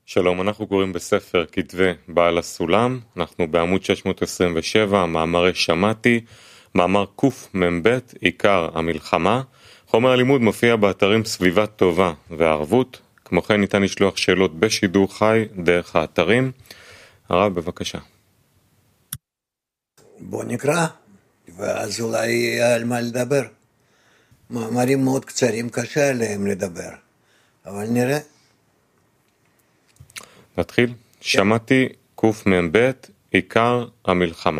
שלום, אנחנו קוראים בספר כתבי בעל הסולם, אנחנו בעמוד 627, מאמרי שמעתי, מאמר קמ"ב, עיקר המלחמה. חומר הלימוד מופיע באתרים סביבה טובה וערבות, כמו כן ניתן לשלוח שאלות בשידור חי דרך האתרים. הרב, בבקשה. בוא נקרא, ואז אולי יהיה על מה לדבר. מאמרים מאוד קצרים, קשה עליהם לדבר, אבל נראה. נתחיל. שמעתי קמ"ב, עיקר המלחמה.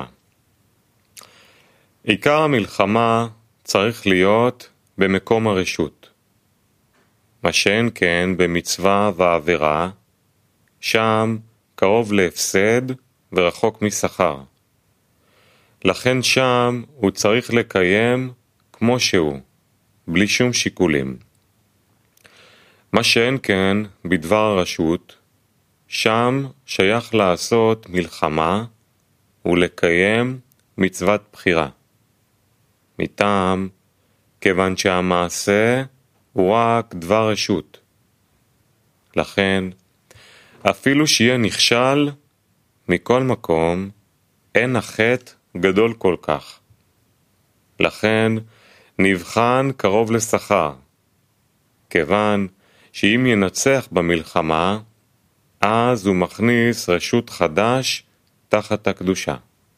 עיקר המלחמה צריך להיות במקום הרשות. מה שאין כן במצווה ועבירה, שם קרוב להפסד ורחוק משכר. לכן שם הוא צריך לקיים כמו שהוא, בלי שום שיקולים. מה שאין כן בדבר הרשות, שם שייך לעשות מלחמה ולקיים מצוות בחירה. מטעם, כיוון שהמעשה הוא רק דבר רשות. לכן, אפילו שיהיה נכשל, מכל מקום, אין החטא גדול כל כך. לכן, נבחן קרוב לשכר. כיוון שאם ינצח במלחמה, אז הוא מכניס רשות חדש תחת הקדושה.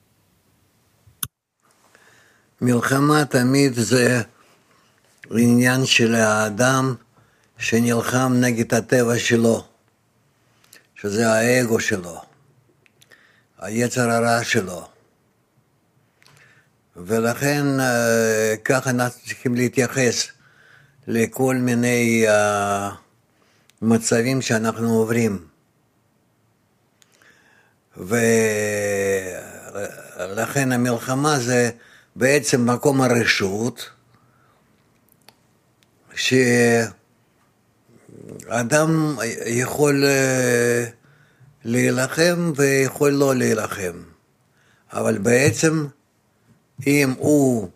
מלחמה תמיד זה עניין של האדם שנלחם נגד הטבע שלו, שזה האגו שלו, היצר הרע שלו. ולכן ככה אנחנו צריכים להתייחס לכל מיני מצבים שאנחנו עוברים. ולכן המלחמה זה בעצם מקום הרשות, שאדם יכול להילחם ויכול לא להילחם. אבל בעצם אם הוא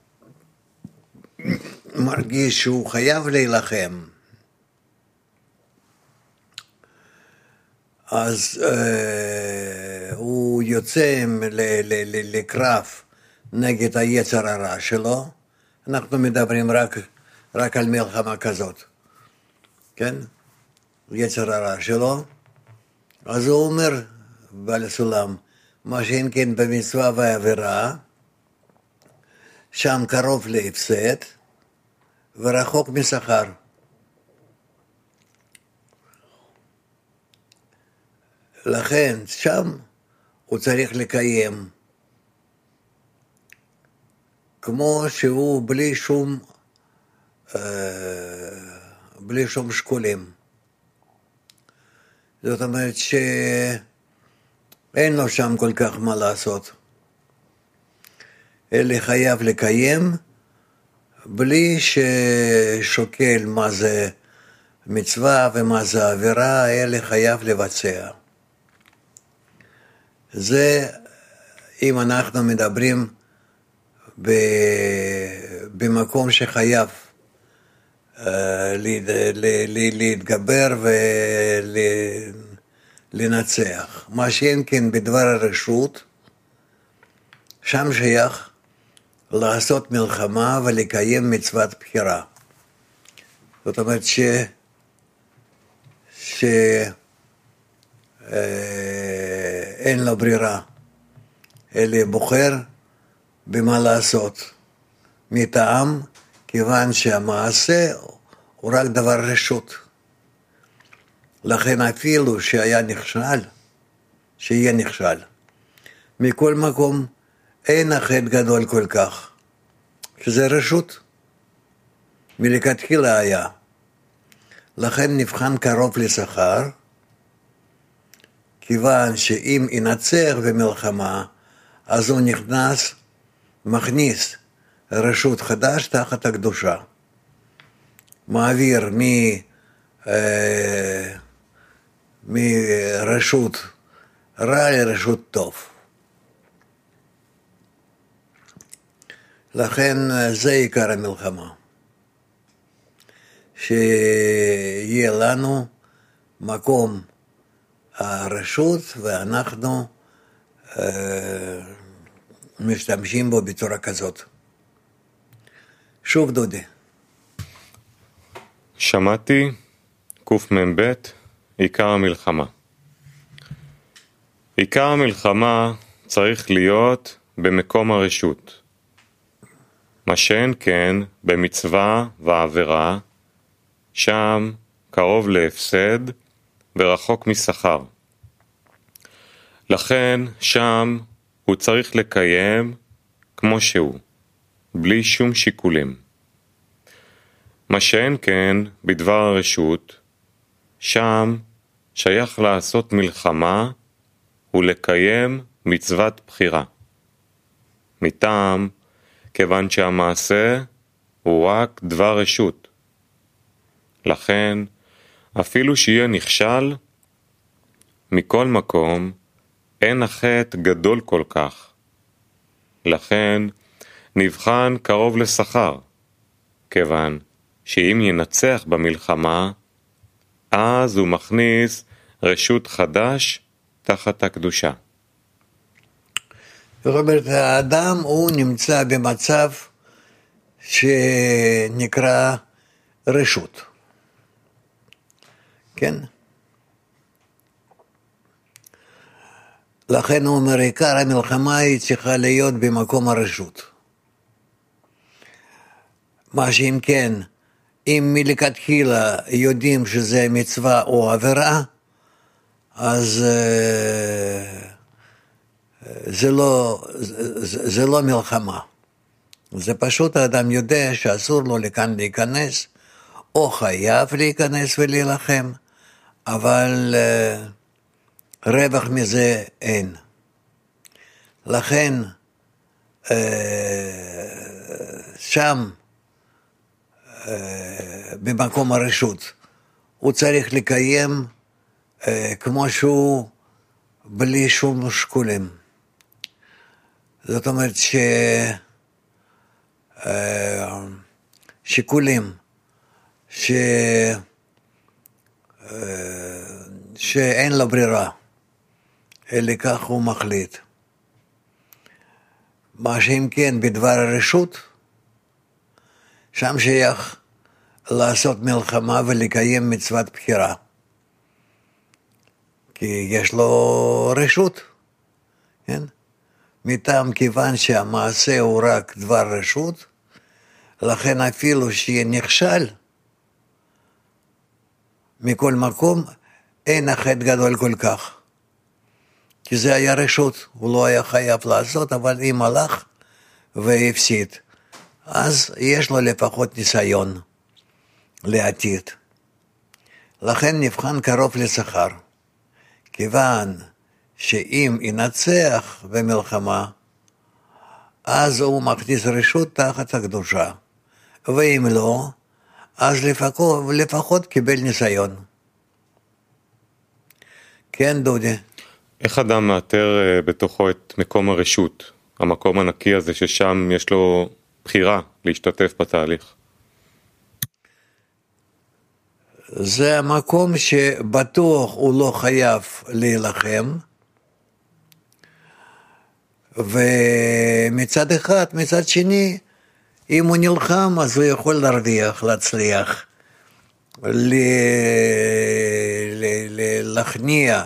מרגיש שהוא חייב להילחם, אז הוא יוצא לקרב נגד היצר הרע שלו. אנחנו מדברים רק על מלחמה כזאת, כן? יצר הרע שלו. אז הוא אומר בעל הסולם, מה שאין כן במצווה ועבירה, שם קרוב להפסד ורחוק משכר. לכן שם הוא צריך לקיים כמו שהוא בלי שום שקולים. זאת אומרת שאין לו שם כל כך מה לעשות. אלא חייב לקיים בלי ששוקל מה זה מצווה ומה זה עבירה, אלא חייב לבצע. זה אם אנחנו מדברים במקום שחייב להתגבר ולנצח. מה שאין כן בדבר הרשות, שם שייך לעשות מלחמה ולקיים מצוות בחירה. זאת אומרת אין לו ברירה, אלא בוחר במה לעשות. מטעם, כיוון שהמעשה הוא רק דבר רשות. לכן אפילו שיהיה נכשל, מכל מקום אין החטא גדול כל כך, שזה רשות. מלכתחילה היה. לכן נבחן קרוב לשכר, כיוון שאם ינצח במלחמה, אז הוא מכניס רשות חדש תחת הקדושה. מעביר מרשות רע לרשות טוב. לכן זה עיקר המלחמה. שיהיה לנו מקום הרשות, ואנחנו משתמשים בו בצורה כזאת. שוב דודי. שמעתי, קמ"ב, עיקר המלחמה. עיקר המלחמה צריך להיות במקום הרשות. מה שאין כן במצווה ועבירה, שם קרוב להפסד ורחוק משכר. לכן שם הוא צריך לקיים כמו שהוא, בלי שום שיקולים. מה שאין כן בדבר הרשות, שם שייך לעשות מלחמה ולקיים מצוות בחירה. מטעם, כיוון שהמעשה הוא רק דבר רשות. לכן, אפילו שיהיה נכשל, מכל מקום אין החטא גדול כל כך. לכן, נבחן קרוב לשכר, כיוון שאם ינצח במלחמה, אז הוא מכניס רשות חדש תחת הקדושה. זאת אומרת, האדם הוא נמצא במצב שנקרא רשות. כן? לכן הוא אומר, עיקר המלחמה היא צריכה להיות במקום הרשות. מה שאם כן, אם מלכתחילה יודעים שזה מצווה או עבירה, אז זה לא מלחמה. זה פשוט האדם יודע שאסור לו לכאן להיכנס, או חייב להיכנס ולהילחם, אבל רווח מזה אין. לכן שם במקום הרשות הוא צריך לקיים כמו שהוא בלי שום שיקולים. זאת אומרת שיקולים שאין לו ברירה, אלא כך הוא מחליט. מה שאם כן בדבר הרשות, שם שייך לעשות מלחמה ולקיים מצוות בחירה. כי יש לו רשות, כן? מטעם כיוון שהמעשה הוא רק דבר רשות, לכן אפילו שיהיה נכשל, מכל מקום אין החטא גדול כל כך. כי זה היה רשות, הוא לא היה חייב לעשות, אבל אם הלך והפסיד, אז יש לו לפחות ניסיון לעתיד. לכן נבחן קרוב לשכר. כיוון שאם ינצח במלחמה, אז הוא מכניס רשות תחת הקדושה. ואם לא, אז לפחות קיבל ניסיון. כן, דודי. איך אדם מאתר בתוכו את מקום הרשות, המקום הנקי הזה ששם יש לו בחירה להשתתף בתהליך? זה המקום שבטוח הוא לא חייב להילחם, ומצד אחד, מצד שני, אם הוא נלחם, אז הוא יכול להרוויח, להצליח, להכניע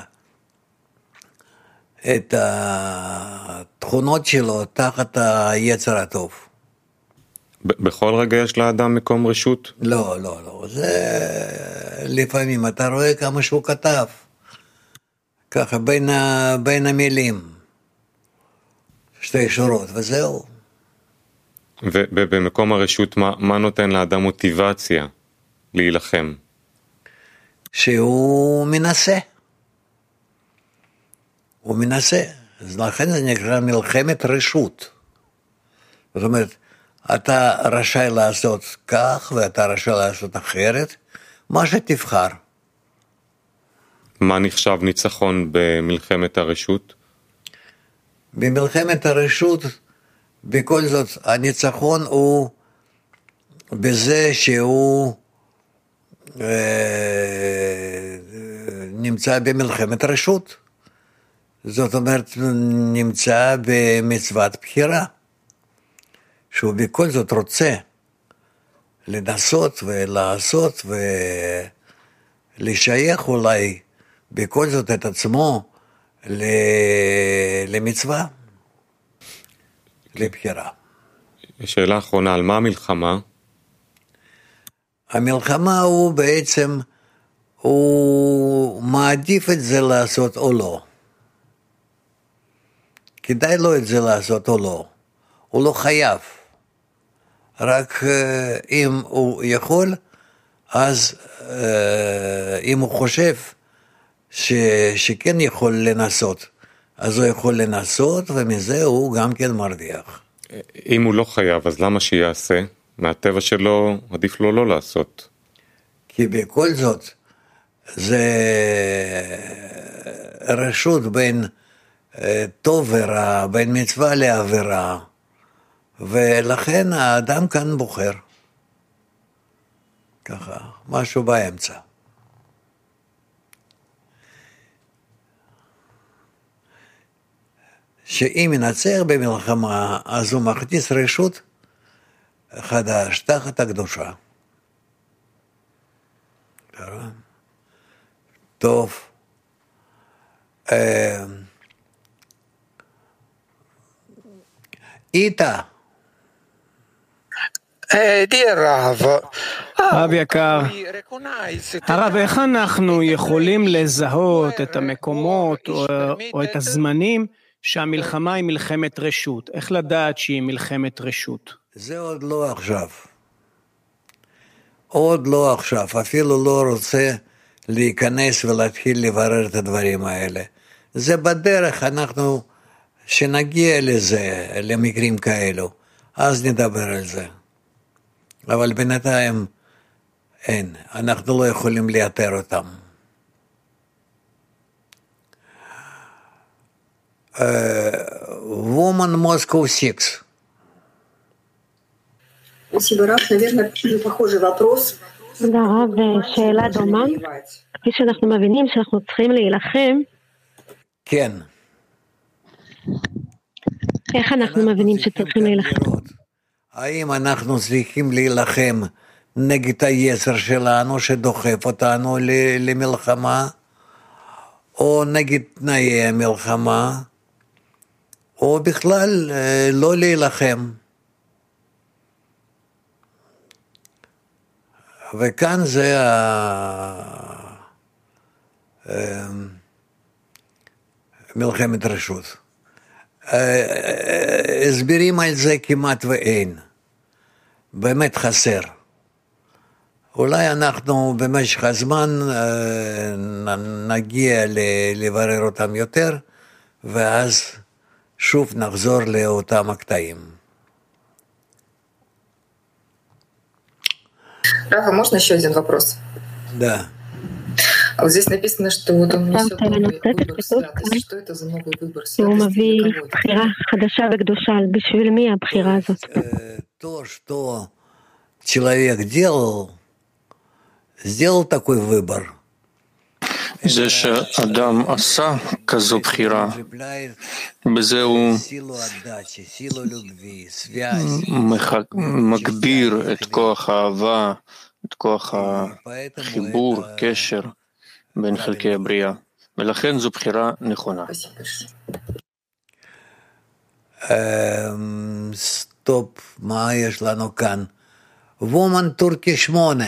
את התכונות שלו תחת היצר הטוב. בכל רגע יש לאדם מקום רשות? לא, לא, לא. זה לפעמים אתה רואה כמה שהוא כתב, ככה בין המילים, שתי שורות, וזהו. ובמקום הרשות, מה נותן לאדם מוטיבציה להילחם? שהוא מנסה. הוא מנסה. אז לכן זה נקרא מלחמת רשות. זאת אומרת, אתה רשאי לעשות כך, ואתה רשאי לעשות אחרת, מה שתבחר. מה נחשב ניצחון במלחמת הרשות? במלחמת הרשות, בכל זאת, הניצחון הוא בזה שהוא נמצא במלחמת רשות. זאת אומרת, נמצא במצוות בחירה, שהוא בכל זאת רוצה לנסות ולעשות ולשייך אולי בכל זאת את עצמו למצווה, לבחירה. שאלה אחרונה, על מה המלחמה? המלחמה הוא בעצם, הוא מעדיף את זה לעשות או לא. כדאי לו את זה לעשות או לא. הוא לא חייב. רק אם הוא יכול, אז אם הוא חושב שכן יכול לנסות, אז הוא יכול לנסות, ומזה הוא גם כן מרוויח. אם הוא לא חייב, אז למה שיעשה? מהטבע שלו עדיף לו לא לעשות. כי בכל זאת, זה רשות בין טוב ורע, בין מצווה לעבירה, ולכן האדם כאן בוחר. ככה, משהו באמצע. שאם ינצח במלחמה, אז הוא מכניס רשות חדש תחת הקדושה. טוב. איתה. הרב יקר, הרב, איך אנחנו יכולים לזהות את המקומות או את הזמנים שהמלחמה היא מלחמת רשות? איך לדעת שהיא מלחמת רשות? זה עוד לא עכשיו. עוד לא עכשיו. אפילו לא רוצה להיכנס ולהתחיל לברר את הדברים האלה. זה בדרך, אנחנו, שנגיע לזה, למקרים כאלו, אז נדבר על זה. אבל בינתיים אין, אנחנו לא יכולים לאתר אותם. Woman Moscow 6. Спасибо, Раф. Наверное, похожий вопрос. תודה רב, שאלה דומה. כפי שאנחנו מבינים שאנחנו צריכים להילחם. כן. איך אנחנו מבינים שצריכים להילחם? האם אנחנו צריכים להילחם נגד היצר שלנו שדוחף אותנו למלחמה, או נגד תנאי המלחמה, או בכלל לא להילחם. וכאן זה מלחמת רשות. הסברים על זה כמעט ואין. באמת חסר. אולי אנחנו במשך הזמן נגיע לברר אותם יותר, ואז שוב נחזור לאותם הקטעים. Рафа, можно еще один вопрос? Да. А вот здесь написано, что вот он несет новый выбор святости. Что это за новый выбор הוא святости? מביא Для кого это? בחירה חדשה וקדושה. בשביל מי הבחירה הזאת? То, что человек сделал такой выбор. זה שאדם עשה כזו בחירה, בזה הוא מגביר את כוח האהבה, את כוח החיבור, קשר בין חלקי הבריאה, ולכן זו בחירה נכונה. סטופ, מה יש לנו כאן? וומן טורקי 8.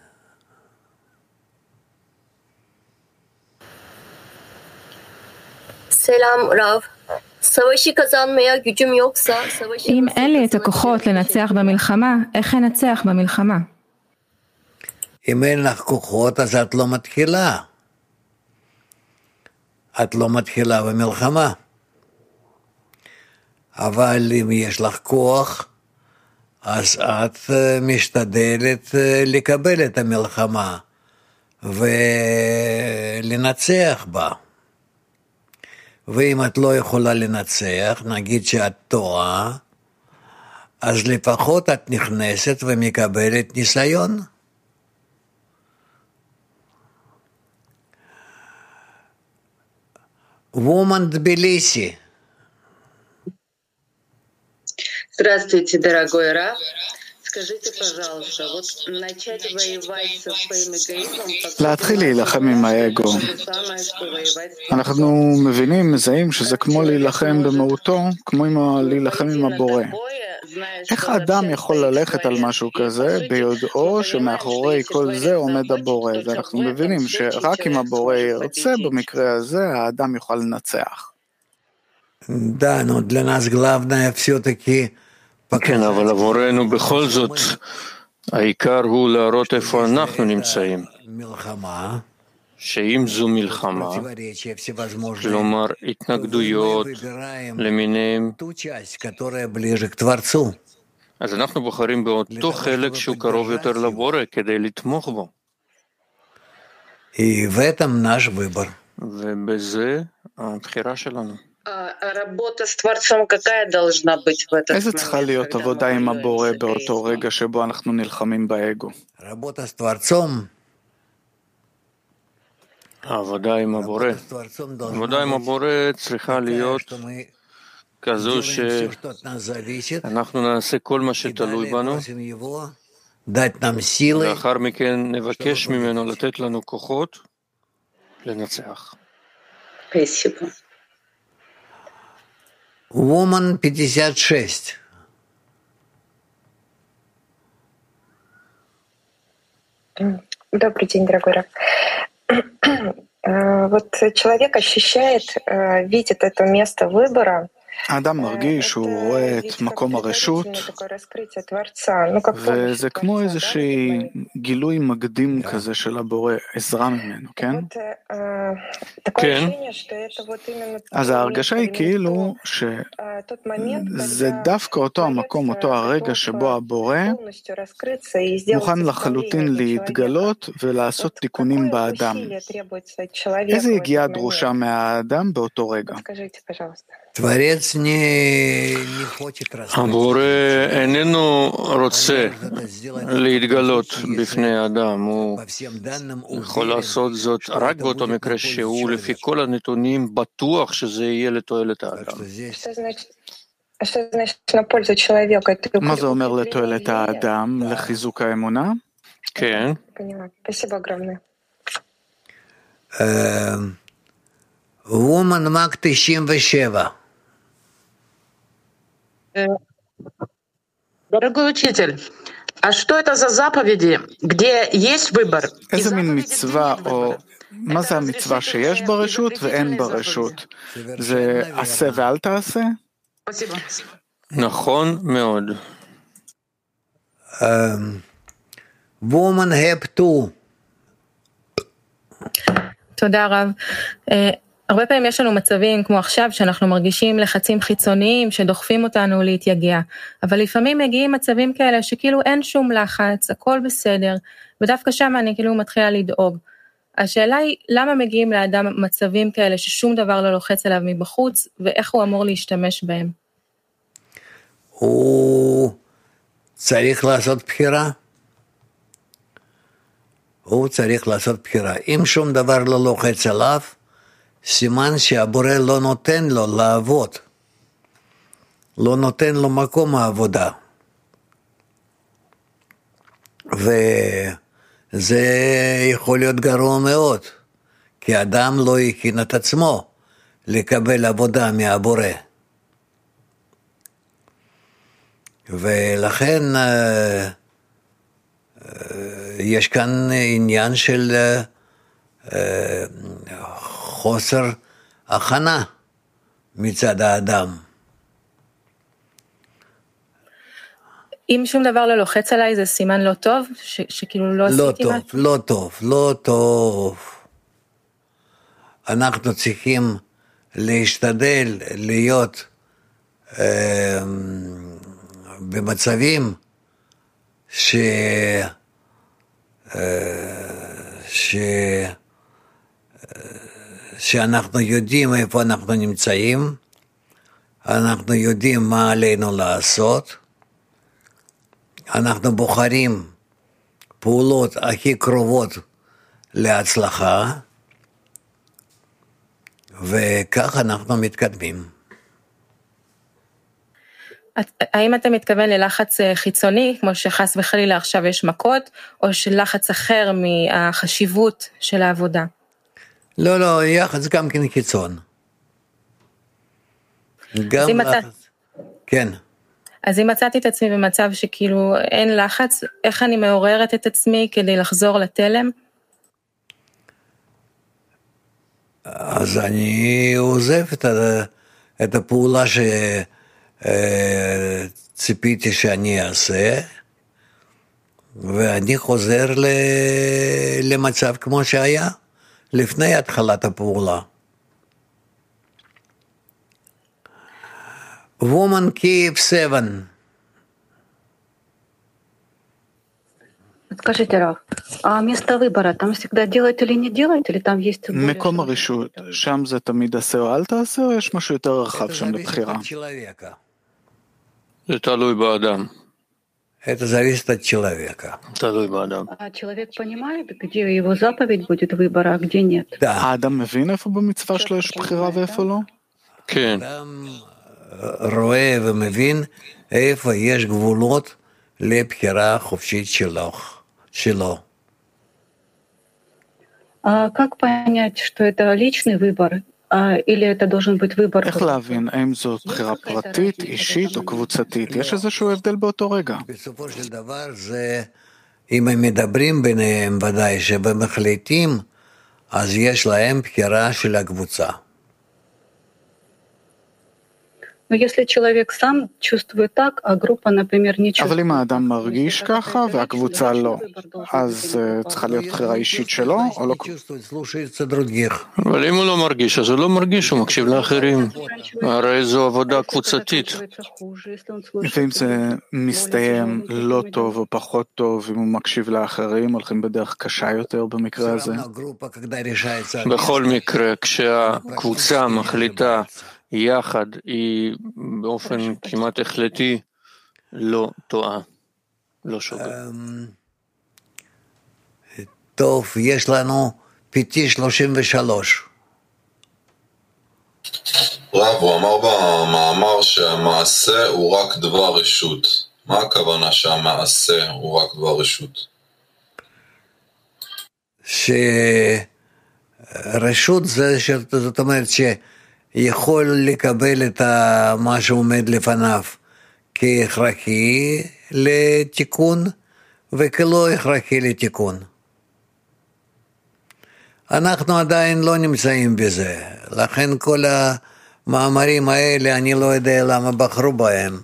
Selam Rav. Savaşı kazanmaya gücüm yoksa savaşı אם אין לי את הכוחות לנצח במלחמה, איך אנצח במלחמה? אם אין לך כוחות, אז את לא מתחילה. את לא מתחילה במלחמה. אבל אם יש לך כוח, אז את משתדלת לקבל את המלחמה ולנצח בה. ואם את לא יכולה לנצח, נגיד שאת טועה, אז לפחות את נכנסת ומקבלת ניסיון. Woman Tbilisi. Здравствуйте, дорогой Рав. Скажите, пожалуйста, вот начать воевать со своим эгоизмом... להתחיל להילחם עם האגו. אנחנו מבינים, מזהים שזה כמו להילחם במהותו, כמו להילחם עם הבורא. איך האדם יכול ללכת על משהו כזה ביודעו שמאחורי כל זה עומד הבורא? ואנחנו מבינים שרק אם הבורא ירצה, במקרה הזה האדם יוכל לנצח. Да, но для нас glавное все-таки... כן, אבל עבורנו בכל זאת, העיקר הוא להראות איפה אנחנו נמצאים. שאם זו מלחמה, כלומר התנגדויות למיניהם, אז אנחנו בוחרים באותו חלק שהוא קרוב יותר לבורא כדי לתמוך בו. ובזה הבחירה שלנו. איזה צריכה להיות עבודה עם הבורא באותו רגע שבו אנחנו נלחמים באגו? העבודה עם הבורא. העבודה עם הבורא צריכה להיות כזו שאנחנו נעשה כל מה שתלוי בנו, לאחר מכן נבקש ממנו לתת לנו כוחות לנצח. Woman 56. Добрый день, дорогой Рав. Вот человек ощущает, видит это место выбора. האדם מרגיש שהוא רואה את מקום הרשות, וזה כמו איזושהי גילוי מקדים כזה של הבורא, עזרה ממנו, כן? כן. אז ההרגשה היא כאילו שזה דווקא אותו המקום, אותו הרגע שבו הבורא מוכן לחלוטין להתגלות ולעשות תיקונים באדם. איזה יגיעה דרושה מהאדם באותו רגע? הבורא איננו רוצה להתגלות בפני האדם, הוא יכול לעשות זאת רק באותו מקרה שהוא לפי כל הנתונים בטוח שזה יהיה לתועלת האדם. מה זה אומר לתועלת האדם? לחיזוק האמונה? כן. Woman Mag 97. Дорогой учитель, а что это за заповеди, где есть выбор? איזה מין מצווה, או מה זה המצווה שיש ברשות ואין ברשות? זה עשה ואל תעשה? נכון מאוד. Woman Heb 2. תודה רב. הרבה פעמים יש לנו מצבים כמו עכשיו שאנחנו מרגישים לחצים חיצוניים שדוחפים אותנו להתייגע, אבל לפעמים מגיעים מצבים כאלה שכאילו אין שום לחץ, הכל בסדר, ודווקא שם אני כאילו מתחילה לדאוג. השאלה היא למה מגיעים לאדם מצבים כאלה ששום דבר לא לוחץ עליו מבחוץ, ואיך הוא אמור להשתמש בהם? הוא צריך לעשות בחירה. הוא צריך לעשות בחירה. אם שום דבר לא לוחץ עליו, סימן שהבורא לא נותן לו לעבוד, לא נותן לו מקום העבודה. וזה יכול להיות גרוע מאוד, כי אדם לא הכין את עצמו לקבל עבודה מהבורא. ולכן יש כאן עניין של חוסר הכנה מצד האדם. אם שום דבר לא לוחץ עליי, זה סימן לא טוב? שכאילו לא עשיתי משהו? לא טוב. אנחנו צריכים להשתדל להיות במצבים שאנחנו יודעים איפה אנחנו נמצאים, אנחנו יודעים מה עלינו לעשות, אנחנו בוחרים פעולות הכי קרובות להצלחה, וכך אנחנו מתקדמים. האם אתה מתכוון ללחץ חיצוני, כמו שחס וחלילה עכשיו יש מכות, או של לחץ אחר מהחשיבות של העבודה? לא, יחץ גם כן חיצון. גם לחץ. כן. אז אם מצאתי את עצמי במצב שכאילו אין לחץ, איך אני מעוררת את עצמי כדי לחזור לתלם? אז אני עוזב את הפעולה שציפיתי שאני אעשה, ואני חוזר למצב כמו שהיה לפני התחלת הפעולה. Woman Kiev 7. Скажите, Раф, а место выбора там всегда делать или не делать, или там есть... מקום הרשות, שם זה תמיד עשה או אל תעשה, או יש משהו יותר רחב שם לבחירה? זה תלוי באדם. Это зависит от человека. תלוי באדם. А человек понимает, где его заповедь будет выбора, а где нет? האדם מבין איפה במצווה שלו יש בחירה ואיפה לא? כן. רואה ומבין איפה יש גבולות לבחירה חופשית שלו. А как понять, что это личный выбор, или это должен быть выбор? איך להבין, האם זאת בחירה פרטית, אישית או קבוצתית? יש איזשהו הבדל באותו רגע. בסופו של דבר זה, אם הם מדברים ביניהם ודאי שבמחליטים, אז יש להם בחירה של הקבוצה. Но если человек сам чувствует так, а группа, например, не чувствует... אבל אם האדם מרגיש ככה והקבוצה לא, אז צריכה להיות בחירה אישית שלו או לא? אבל אם הוא לא מרגיש, אז הוא לא מרגיש, הוא מקשיב לאחרים. הרי זו עבודה קבוצתית. ואם זה מסתיים לא טוב או פחות טוב, אם הוא מקשיב לאחרים, הולכים בדרך קשה יותר במקרה הזה? בכל מקרה, כשהקבוצה מחליטה יחד, היא באופן כמעט החלטי לא טועה, לא שוגה. טוב, יש לנו PT 33. רב, הוא אמר במאמר שהמעשה הוא רק דבר רשות. מה הכוונה שהמעשה הוא רק דבר רשות? שרשות זה, זאת אומרת יכול לקבל את מה שעומד לפניו כהכרחי לתיקון וכלא הכרחי לתיקון. אנחנו עדיין לא נמצאים בזה, לכן כל המאמרים האלה אני לא יודע למה בחרו בהם.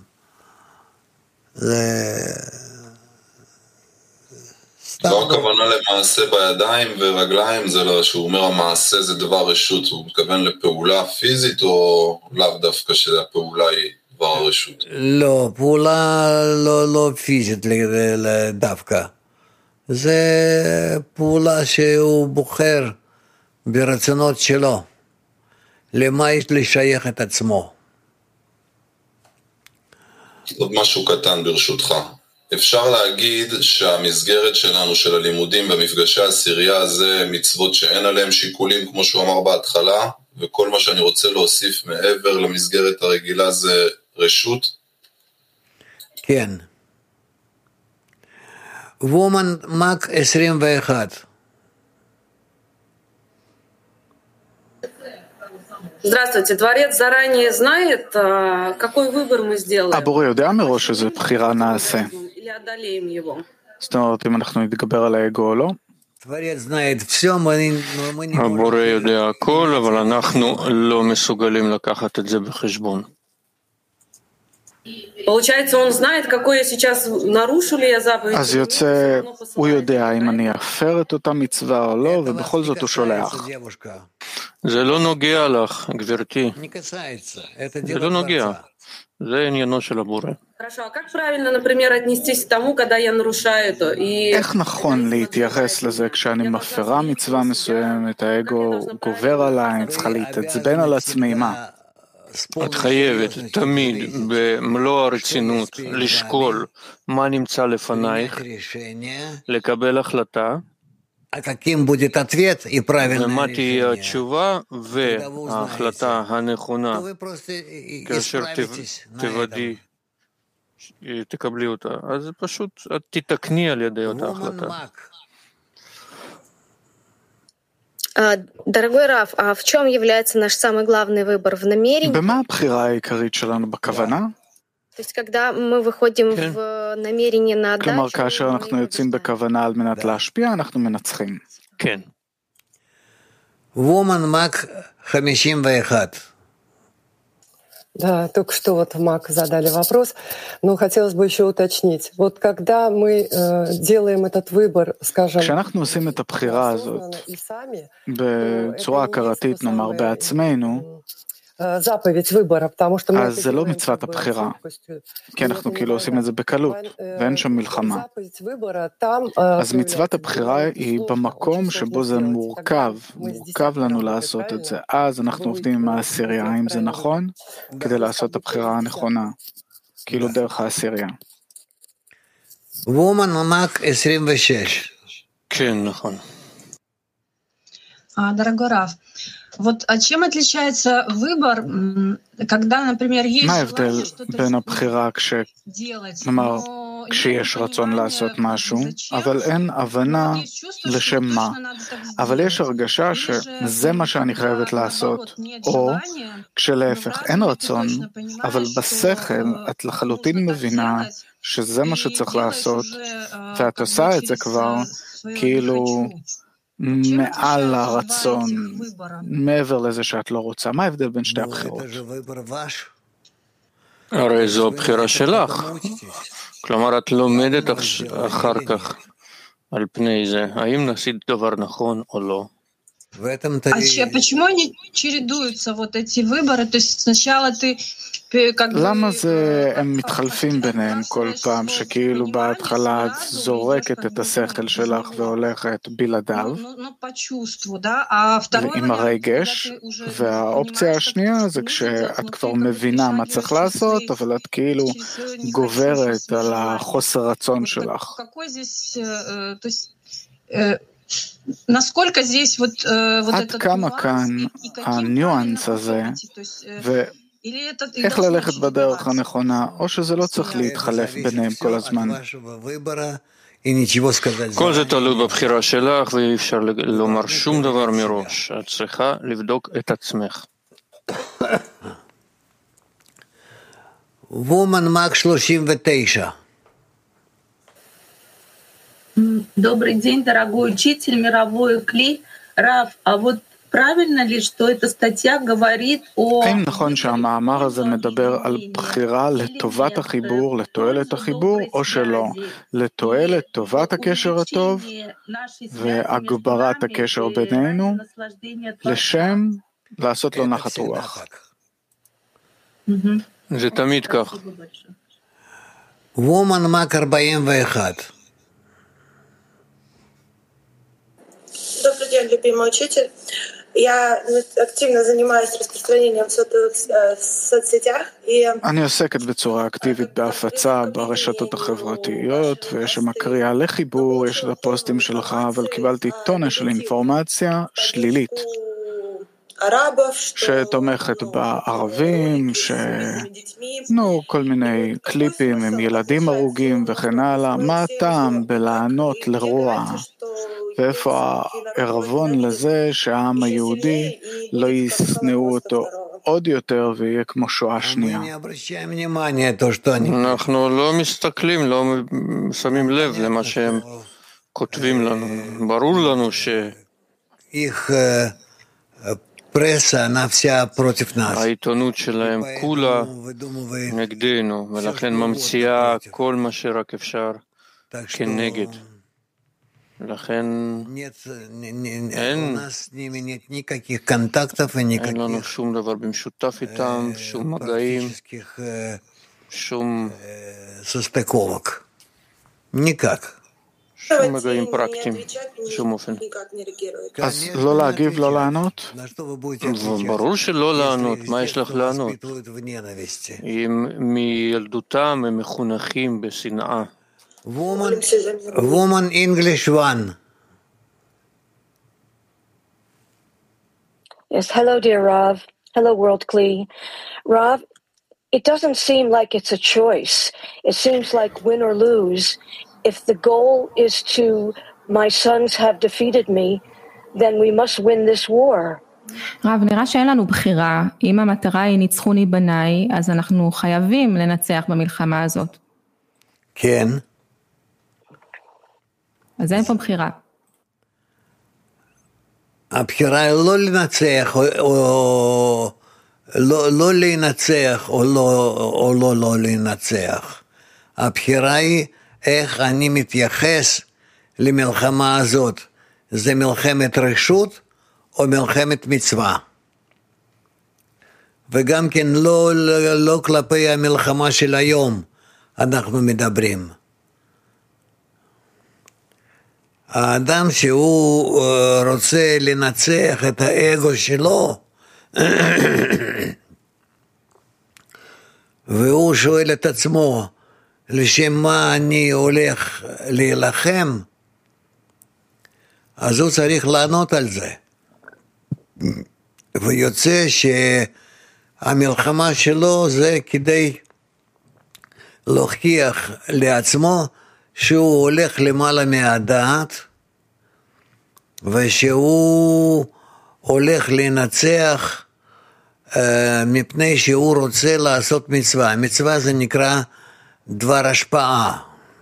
לא הכוונה למעשה בידיים ורגליים, זה לא, שהוא אומר המעשה זה דבר רשות, הוא מתכוון לפעולה פיזית או לאו דווקא שהפעולה היא דבר רשות? לא, פעולה לא פיזית דווקא, זה פעולה שהוא בוחר ברצונות שלו, למה יש לשייך את עצמו. עוד משהו קטן ברשותך. אפשר להגיד שהמסגרת שלנו של הלימודים במפגשי העשירייה זה מצוות שאין עליהם שיקולים כמו שהוא אמר בהתחלה, וכל מה שאני רוצה להוסיף מעבר למסגרת הרגילה זה רשות? כן. וומן מק 21. Здравствуйте. Творец заранее знает, какой выбор мы сделаем. הבורא יודע מראש איזה בחירה נעשה. Или одолеем его. זאת אומרת, אם אנחנו נתגבר על האגו או לא? הבורא יודע הכל, אבל אנחנו לא מסוגלים לקחת את זה בחשבון. Получается, он знает, какой я сейчас нарушу ли я заповедь. אז יוצא, הוא יודע אם אני אפר את אותה מצווה או לא, ובכל זאת הוא שולח. זה לא נוגע לך, גברתי. זה לא נוגע. זה עניינו של הבורא. איך נכון להתייחס לזה כשאני מפרה מצווה מסוימת, האגו גובר עליי, אני צריכה להתעצבן על עצמי, מה? את חייבת תמיד במלוא הרצינות לשקול מה נמצא לפנייך, לקבל החלטה ומה תהיה התשובה וההחלטה הנכונה כאשר תקבלי אותה. אז פשוט את תתקני על ידי אותה החלטה. Дорогой Раф, а в чем является наш самый главный выбор? В намерении? במה הבחירה העיקרית שלנו? בכוונה? То есть, когда мы выходим в намерение на отдачу... כלומר, כאשר אנחנו יוצאים בכוונה על מנת להשפיע, אנחנו מנצחים. כן. Woman Mac 51. Да, только что вот Мак задали вопрос, но хотелось бы еще уточнить. Вот когда мы делаем этот выбор, скажем, כשאנחנו עושים את הבחירה הזאת בצורה הכרתית, נאמר בעצמנו, אז זה לא מצוות הבחירה, כי אנחנו כאילו עושים את זה בקלות, ואין שם מלחמה. אז מצוות הבחירה היא במקום שבו זה מורכב לנו לעשות את זה. אז אנחנו עובדים עם העשירייה, אם זה נכון, כדי לעשות את הבחירה הנכונה, כאילו דרך העשירייה. Woman Mac 26. כן, נכון. Дорогой Раф, вот чем отличается выбор, когда, например, есть желание что-то делать, נאמר, כשיש רצון לעשות משהו, אבל אין הבנה לשם מה. אבל יש הרגשה שזה מה שאני חייבת לעשות, או כשלהפך אין רצון, אבל בשכל את לחלוטין מבינה שזה מה שצריך לעשות, ואת עושה את זה כבר כאילו מעל הרצון, מעבר לזה שאת לא רוצה. מה ההבדל בין שתי הבחירות? הרי זו הבחירה שלך. כלומר, את לומדת אחר כך על פני זה. האם נעשית דבר נכון או לא? Почему они чередуются, вот эти выборы? То есть сначала ты למה הם מתחלפים ביניהם כל פעם, שכאילו בהתחלה את זורקת את השכל שלך והולכת בלעדיו עם הרגש, והאופציה השנייה זה כשאת כבר מבינה מה צריך לעשות, אבל את כאילו גוברת על החוסר רצון שלך. עד כמה כאן הניואנס הזה, איך ללכת בדרך הנכונה, או שזה לא צריך להתחלף ביניהם כל הזמן. כל זה תלוי בבחירה שלך, ואי אפשר לומר שום דבר מראש. את צריכה לבדוק את עצמך. Woman Mac 39. Добрый день, дорогой учитель, мировой Кли. Раф, а вот правильно ли, что эта статья говорит о... האם נכון שהמאמר הזה מדבר על בחירה לטובת החיבור, לתועלת החיבור, או שלא? לתועלת טובת הקשר הטוב והגברת הקשר בינינו, לשם לעשות לו נחת רוח. זה תמיד כך. Woman Mac 41. Добрый день, любимый учитель. Я активно занимаюсь распространением в соцсетях. אני עוסקת בצורה אקטיבית בהפצה ברשתות החברתיות, ויש שם קריאה לחיבור, יש את הפוסטים שלך, אבל קיבלתי טונה של אינפורמציה שלילית, שתומכת בערבים, כל מיני קליפים עם ילדים הרוגים וכן הלאה. מה הטעם בלענות לרוע? ואיפה הערבון לזה שהעם היהודי לא ישנאו אותו עוד יותר ויהיה כמו שואה שנייה? אנחנו לא מסתכלים, לא שמים לב למה שהם כותבים לנו. ברור לנו העיתונות שלהם כולה נגדנו, ולכן ממציאה כל מה שרק אפשר כנגד. לכן אין לנו שום דבר במשותף איתם, שום מגעים, שום מגעים פרקטיים, שום אופן. אז לא להגיב, לא לענות? ברור שלא לענות, מה יש לך לענות? אם מילדותם הם מחונכים בשנאה. Woman English 1. Yes, hello, dear Rav. Hello, World Kli. Rav, it doesn't seem like it's a choice. It seems like win or lose. If the goal is to, my sons have defeated me, then we must win this war. רב, נראה שאין לנו בחירה. אם המטרה היא ניצחוני בניי, אז אנחנו חייבים לנצח במלחמה הזאת. כן. אז אין פה בחירה. הבחירה היא לא לנצח, או לא לנצח, או לא לנצח. הבחירה היא איך אני מתייחס למלחמה הזאת. זה מלחמת רשות או מלחמת מצווה. וגם כן לא כלפי המלחמה של היום אנחנו מדברים. האדם שהוא רוצה לנצח את האגו שלו, והוא שואל את עצמו, לשם מה אני הולך להילחם, אז הוא צריך לענות על זה. ויוצא שהמלחמה שלו זה כדי להוכיח לעצמו שהוא הולך למעלה מהדעת, ושהוא הולך לנצח מפני שהוא רוצה לעשות מצווה. מצווה זה נקרא דבר השפעה.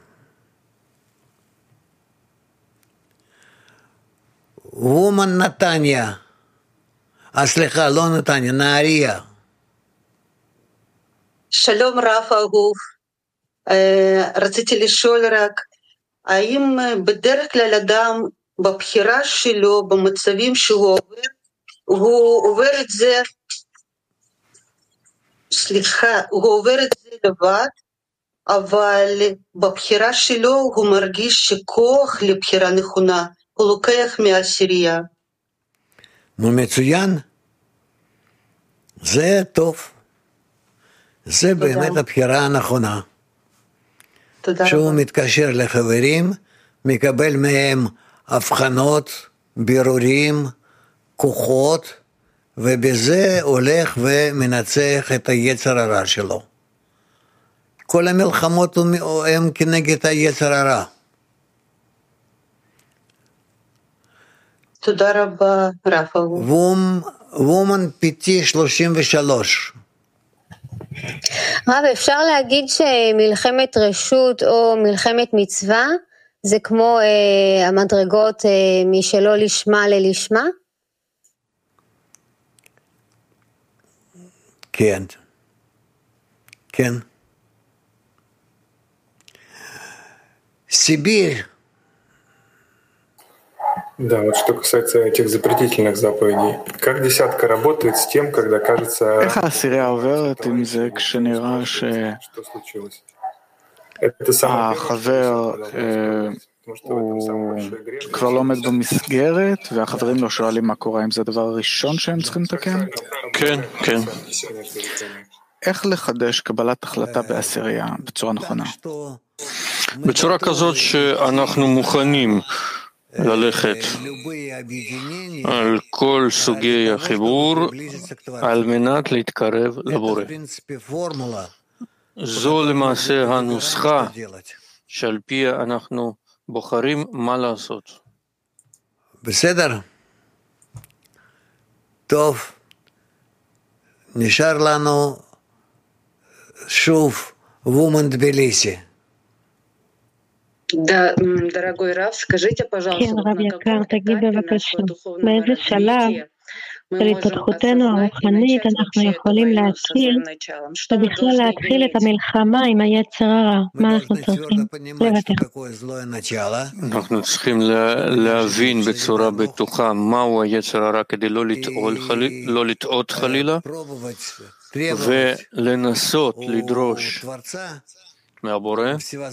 וומן נתניה, סליחה, לא נתניה, נהריה. שלום רב אהוב, רציתי לשאול רק, האם בדרך כלל אדם בבחירה שלו, במצבים שהוא עובר, הוא עובר את זה, הוא עובר את זה לבד, אבל בבחירה שלו הוא מרגיש שכוח לבחירה נכונה, הוא לוקח מהעשירייה. מצוין, זה טוב, זה באמת הבחירה הנכונה. שהוא מתקשר לחברים, מקבל מהם הבחנות, בירורים, כוחות, ובזה הולך ומנצח את היצר הרע שלו. כל המלחמות הם כנגד היצר הרע. תודה רבה, רב. וומן פיטי 33. רב, אפשר להגיד שמלחמת רשות או מלחמת מצווה זה כמו המדרגות משלא לשמה ללשמה? כן. כן. Сибирь. Да, вот что касается этих запретительных заповедей. Как десятка работает с тем, когда кажется... איך העשירייה עוברת עם זה כשנראה שהחבר הוא כבר לא עומד במסגרת והחברים לא שואלים מה קורה, אם זה הדבר הראשון שהם צריכים לתקן? כן, כן. איך לחדש קבלת החלטה בעשירייה בצורה נכונה? בצורה כזאת שאנחנו מוכנים ללכת על כל סוגי החיבור על מנת להתקרב לבורא. זו למעשה הנוסחה שעל פיה אנחנו בוחרים מה לעשות. בסדר. טוב. נשאר לנו שוב וומן תביליסי. Да, дорогой Рав, скажите, пожалуйста, כן, רב יקר, תגיד בבקשה, באיזה שלב של התפתחותנו הרוחנית אנחנו יכולים להתחיל, ובכלל להתחיל את המלחמה עם היצר הרע? מה אנחנו צריכים לבטח? אנחנו צריכים להבין בצורה בטוחה מהו היצר הרע כדי לא לטעות חלילה, ולנסות לדרוש מהבורא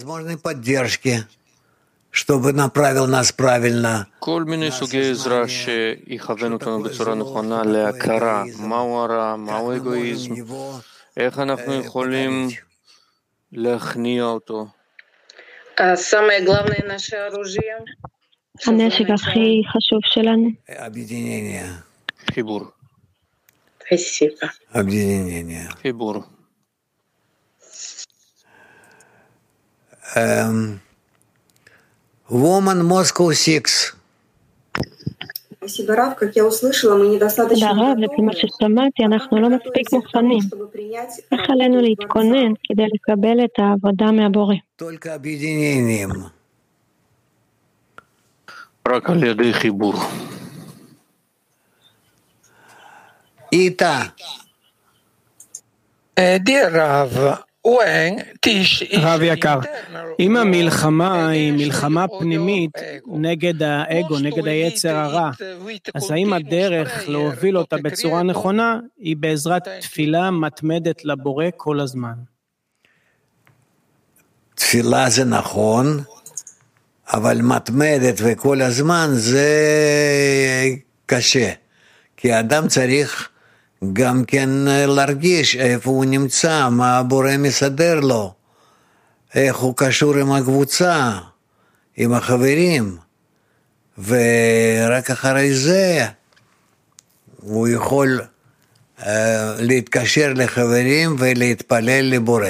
כל מיני סוגי עזרה שיכוון אותנו בצורה נכונה להכרה מהו הרע, מהו אגואיזם, איך אנחנו יכולים להכניע אותו. הנשק הכי חשוב שלנו? חיבור. Спасибо. Объединение. חיבור. Woman Moscow 6. Спасибо, Рав. Как я услышала, мы недостаточно תודה רב, לפי מה ששמעתי, אנחנו לא מספיק מוכנים. איך עלינו להתכונן כדי לקבל את העבודה מהבורא? Только объединением. רק על ידי חיבור. איתה. רב יקר, אם המלחמה היא מלחמה פנימית נגד האגו, נגד היצר הרע, אז האם הדרך להוביל אותה בצורה נכונה היא בעזרת תפילה מתמדת לבורא כל הזמן? תפילה זה נכון, אבל מתמדת וכל הזמן זה קשה, כי האדם צריך גם כן להרגיש איפה הוא נמצא, מה הבורא מסדר לו, איך הוא קשור עם הקבוצה, עם החברים, ורק אחרי זה הוא יכול להתקשר לחברים ולהתפלל לבורא.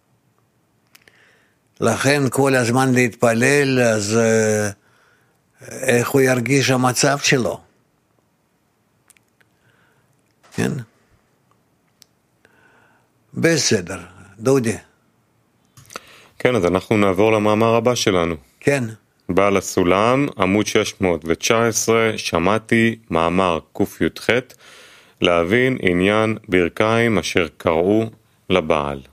לכן כל הזמן להתפלל, אז איך הוא ירגיש המצב שלו? כן? בסדר, דודי. כן, אז אנחנו נעבור למאמר הבא שלנו. כן. בעל הסולם, עמוד 619, שמעתי מאמר קי"ח, להבין עניין ברכיים אשר קראו לבעל.